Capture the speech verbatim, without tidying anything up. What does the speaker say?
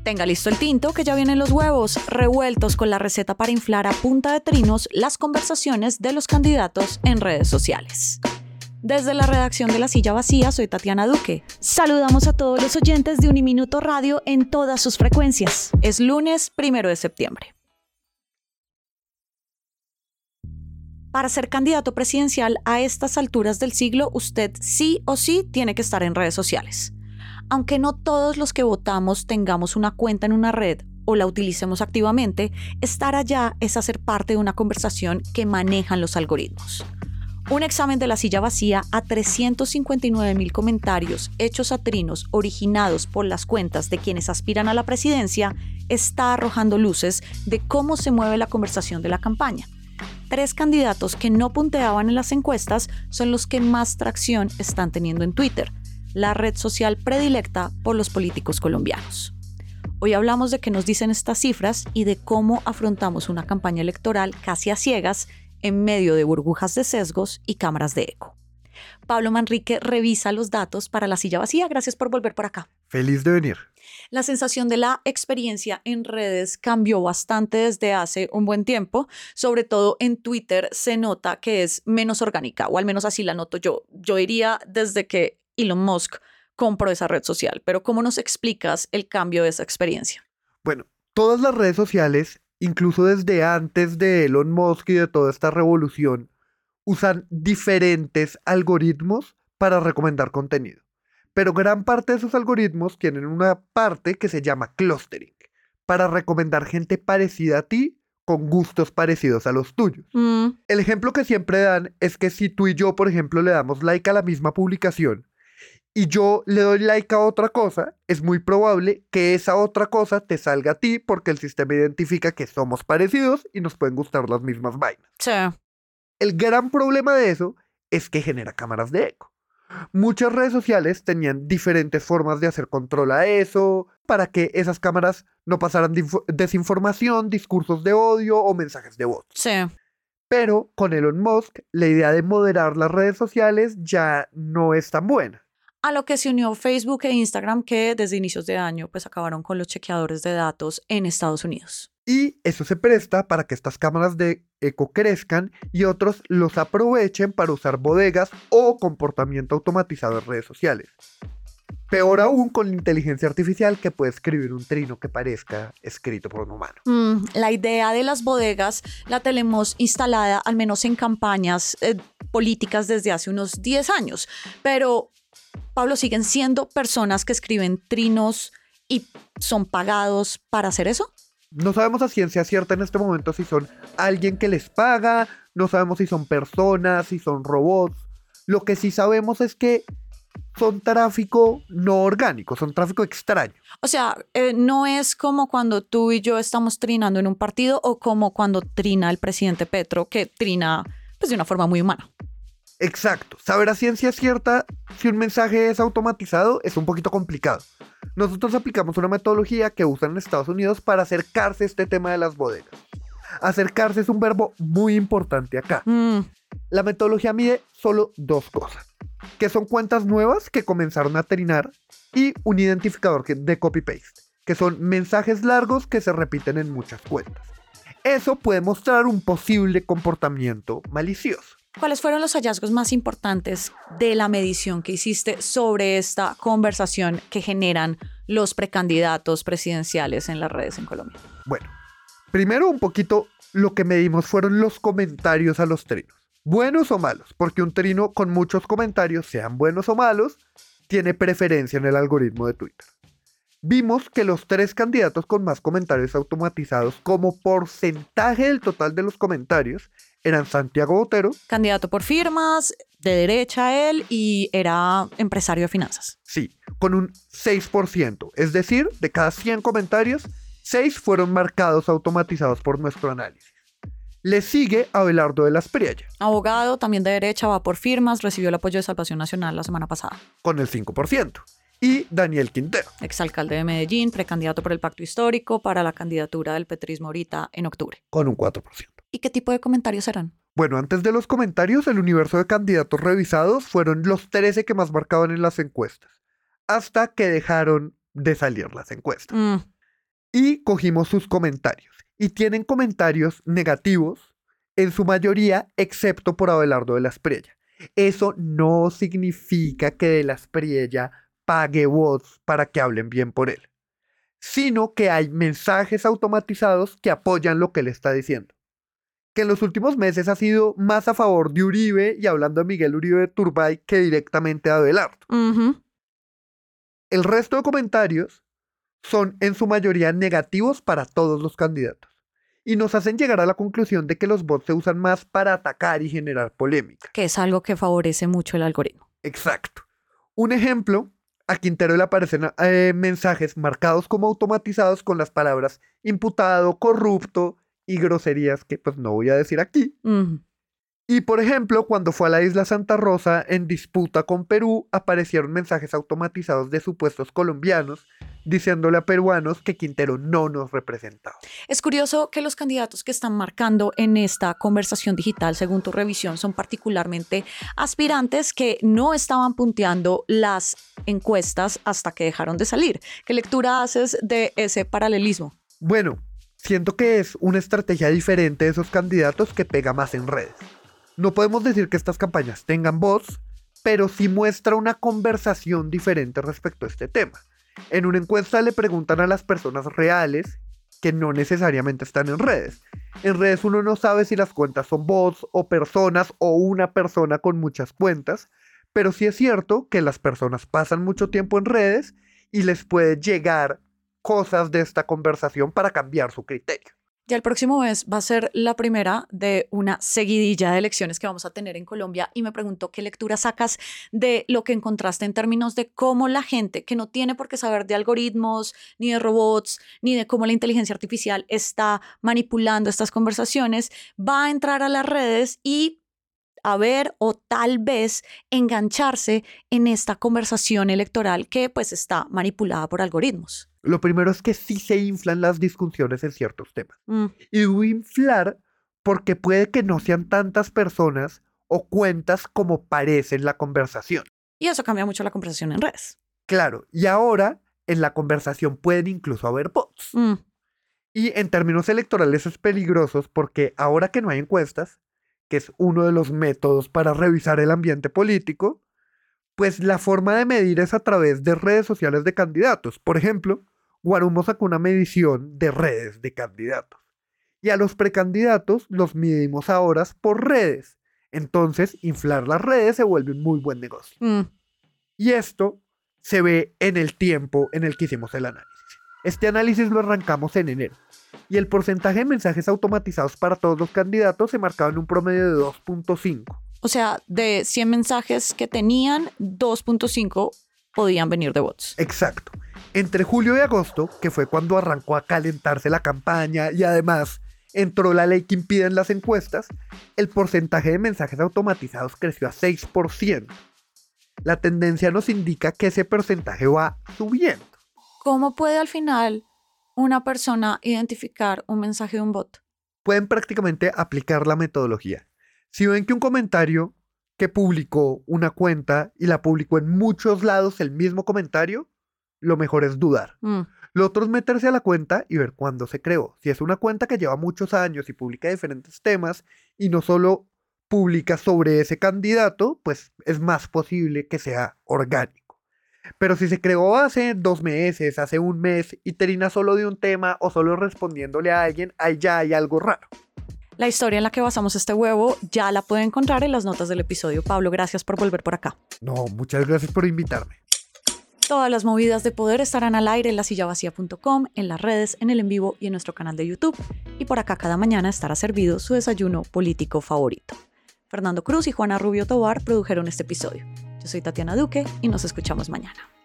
Tenga listo el tinto, que ya vienen los huevos revueltos con la receta para inflar a punta de trinos las conversaciones de los candidatos en redes sociales. Desde la redacción de La Silla Vacía, soy Tatiana Duque. Saludamos a todos los oyentes de Uniminuto Radio en todas sus frecuencias. Es lunes primero de septiembre. Para ser candidato presidencial a estas alturas del siglo, usted sí o sí tiene que estar en redes sociales. Aunque no todos los que votamos tengamos una cuenta en una red o la utilicemos activamente, estar allá es hacer parte de una conversación que manejan los algoritmos. Un examen de La Silla Vacía a trescientos cincuenta y nueve mil comentarios hechos a trinos originados por las cuentas de quienes aspiran a la presidencia está arrojando luces de cómo se mueve la conversación de la campaña. Tres candidatos que no punteaban en las encuestas son los que más tracción están teniendo en Twitter, la red social predilecta por los políticos colombianos. Hoy hablamos de qué nos dicen estas cifras y de cómo afrontamos una campaña electoral casi a ciegas en medio de burbujas de sesgos y cámaras de eco. Pablo Manrique revisa los datos para La Silla Vacía. Gracias por volver por acá. Feliz de venir. La sensación de la experiencia en redes cambió bastante desde hace un buen tiempo. Sobre todo en Twitter se nota que es menos orgánica, o al menos así la noto yo. Yo diría desde que Elon Musk compró esa red social. Pero ¿cómo nos explicas el cambio de esa experiencia? Bueno, todas las redes sociales, incluso desde antes de Elon Musk y de toda esta revolución, usan diferentes algoritmos para recomendar contenido. Pero gran parte de esos algoritmos tienen una parte que se llama clustering, para recomendar gente parecida a ti con gustos parecidos a los tuyos. Mm. El ejemplo que siempre dan es que si tú y yo, por ejemplo, le damos like a la misma publicación y yo le doy like a otra cosa, es muy probable que esa otra cosa te salga a ti porque el sistema identifica que somos parecidos y nos pueden gustar las mismas vainas. Sí. El gran problema de eso es que genera cámaras de eco. Muchas redes sociales tenían diferentes formas de hacer control a eso, para que esas cámaras no pasaran desinformación, discursos de odio o mensajes de voz. Sí. Pero con Elon Musk, la idea de moderar las redes sociales ya no es tan buena. A lo que se unió Facebook e Instagram, que desde inicios de año pues acabaron con los chequeadores de datos en Estados Unidos. Y eso se presta para que estas cámaras de eco crezcan y otros los aprovechen para usar bodegas o comportamiento automatizado en redes sociales. Peor aún con la inteligencia artificial que puede escribir un trino que parezca escrito por un humano. Mm, la idea de las bodegas la tenemos instalada al menos en campañas eh, políticas desde hace unos diez años. Pero, Pablo, ¿siguen siendo personas que escriben trinos y son pagados para hacer eso? No sabemos a ciencia cierta en este momento si son alguien que les paga, no sabemos si son personas, si son robots. Lo que sí sabemos es que son tráfico no orgánico, son tráfico extraño. O sea, eh, no es como cuando tú y yo estamos trinando en un partido o como cuando trina el presidente Petro, que trina pues, de una forma muy humana. Exacto. Saber a ciencia cierta si un mensaje es automatizado es un poquito complicado. Nosotros aplicamos una metodología que usan en Estados Unidos para acercarse a este tema de las bodegas. Acercarse es un verbo muy importante acá. Mm. La metodología mide solo dos cosas, que son cuentas nuevas que comenzaron a trinar y un identificador de copy-paste, que son mensajes largos que se repiten en muchas cuentas. Eso puede mostrar un posible comportamiento malicioso. ¿Cuáles fueron los hallazgos más importantes de la medición que hiciste sobre esta conversación que generan los precandidatos presidenciales en las redes en Colombia? Bueno, primero un poquito lo que medimos fueron los comentarios a los trinos. Buenos o malos, porque un trino con muchos comentarios, sean buenos o malos, tiene preferencia en el algoritmo de Twitter. Vimos que los tres candidatos con más comentarios automatizados como porcentaje del total de los comentarios eran Santiago Botero, candidato por firmas, de derecha él, y era empresario de finanzas. Sí, con un seis por ciento, es decir, de cada cien comentarios, seis fueron marcados automatizados por nuestro análisis. Le sigue Abelardo de la Espriella, abogado, también de derecha, va por firmas, recibió el apoyo de Salvación Nacional la semana pasada. Con el cinco por ciento. Y Daniel Quintero, exalcalde de Medellín, precandidato por el Pacto Histórico para la candidatura del petrismo ahorita en octubre. Con un cuatro por ciento. ¿Y qué tipo de comentarios eran? Bueno, antes de los comentarios, el universo de candidatos revisados fueron los trece que más marcaban en las encuestas, hasta que dejaron de salir las encuestas. Mm. y cogimos sus comentarios. Y tienen comentarios negativos, en su mayoría, excepto por Abelardo de la Espriella. Eso no significa que de la Espriella pague bots para que hablen bien por él, sino que hay mensajes automatizados que apoyan lo que él está diciendo. Que en los últimos meses ha sido más a favor de Uribe y hablando de Miguel Uribe Turbay que directamente de Abelardo. Uh-huh. El resto de comentarios son en su mayoría negativos para todos los candidatos y nos hacen llegar a la conclusión de que los bots se usan más para atacar y generar polémica. Que es algo que favorece mucho el algoritmo. Exacto. Un ejemplo, a Quintero le aparecen eh, mensajes marcados como automatizados con las palabras imputado, corrupto y groserías que pues no voy a decir aquí. Uh-huh. Y por ejemplo, cuando fue a la isla Santa Rosa en disputa con Perú, aparecieron mensajes automatizados de supuestos colombianos diciéndole a peruanos que Quintero no nos representaba. Es curioso que los candidatos que están marcando en esta conversación digital, según tu revisión, son particularmente aspirantes que no estaban punteando las encuestas hasta que dejaron de salir. ¿Qué lectura haces de ese paralelismo? Bueno, siento que es una estrategia diferente de esos candidatos que pega más en redes. No podemos decir que estas campañas tengan bots, pero sí muestra una conversación diferente respecto a este tema. En una encuesta le preguntan a las personas reales que no necesariamente están en redes. En redes uno no sabe si las cuentas son bots o personas o una persona con muchas cuentas, pero sí es cierto que las personas pasan mucho tiempo en redes y les puede llegar cosas de esta conversación para cambiar su criterio. Ya el próximo mes va a ser la primera de una seguidilla de elecciones que vamos a tener en Colombia y me pregunto qué lectura sacas de lo que encontraste en términos de cómo la gente que no tiene por qué saber de algoritmos, ni de robots, ni de cómo la inteligencia artificial está manipulando estas conversaciones, va a entrar a las redes y a ver o tal vez engancharse en esta conversación electoral que pues está manipulada por algoritmos. Lo primero es que sí se inflan las discusiones en ciertos temas. Mm. Y digo inflar porque puede que no sean tantas personas o cuentas como parece en la conversación. Y eso cambia mucho la conversación en redes. Claro, y ahora en la conversación pueden incluso haber bots. Mm. Y en términos electorales es peligroso porque ahora que no hay encuestas, que es uno de los métodos para revisar el ambiente político, pues la forma de medir es a través de redes sociales de candidatos. Por ejemplo, Guarumo sacó una medición de redes de candidatos. Y a los precandidatos los midimos ahora por redes. Entonces, inflar las redes se vuelve un muy buen negocio. Mm. Y esto se ve en el tiempo en el que hicimos el análisis. Este análisis lo arrancamos en enero. Y el porcentaje de mensajes automatizados para todos los candidatos se marcaba en un promedio de dos punto cinco. O sea, de cien mensajes que tenían, dos punto cinco podían venir de bots. Exacto. Entre julio y agosto, que fue cuando arrancó a calentarse la campaña y además entró la ley que impide en las encuestas, el porcentaje de mensajes automatizados creció a seis por ciento. La tendencia nos indica que ese porcentaje va subiendo. ¿Cómo puede al final una persona identificar un mensaje de un bot? Pueden prácticamente aplicar la metodología. Si ven que un comentario que publicó una cuenta y la publicó en muchos lados el mismo comentario, lo mejor es dudar. Mm. Lo otro es meterse a la cuenta y ver cuándo se creó. Si es una cuenta que lleva muchos años y publica diferentes temas y no solo publica sobre ese candidato, pues es más posible que sea orgánico. Pero si se creó hace dos meses, hace un mes y termina solo de un tema o solo respondiéndole a alguien, ahí ya hay algo raro. La historia en la que basamos este huevo ya la pueden encontrar en las notas del episodio. Pablo, gracias por volver por acá. No, muchas gracias por invitarme. Todas las movidas de poder estarán al aire en la silla vacía punto com, en las redes, en el en vivo y en nuestro canal de YouTube. Y por acá cada mañana estará servido su desayuno político favorito. Fernando Cruz y Juana Rubio Tobar produjeron este episodio. Yo soy Tatiana Duque y nos escuchamos mañana.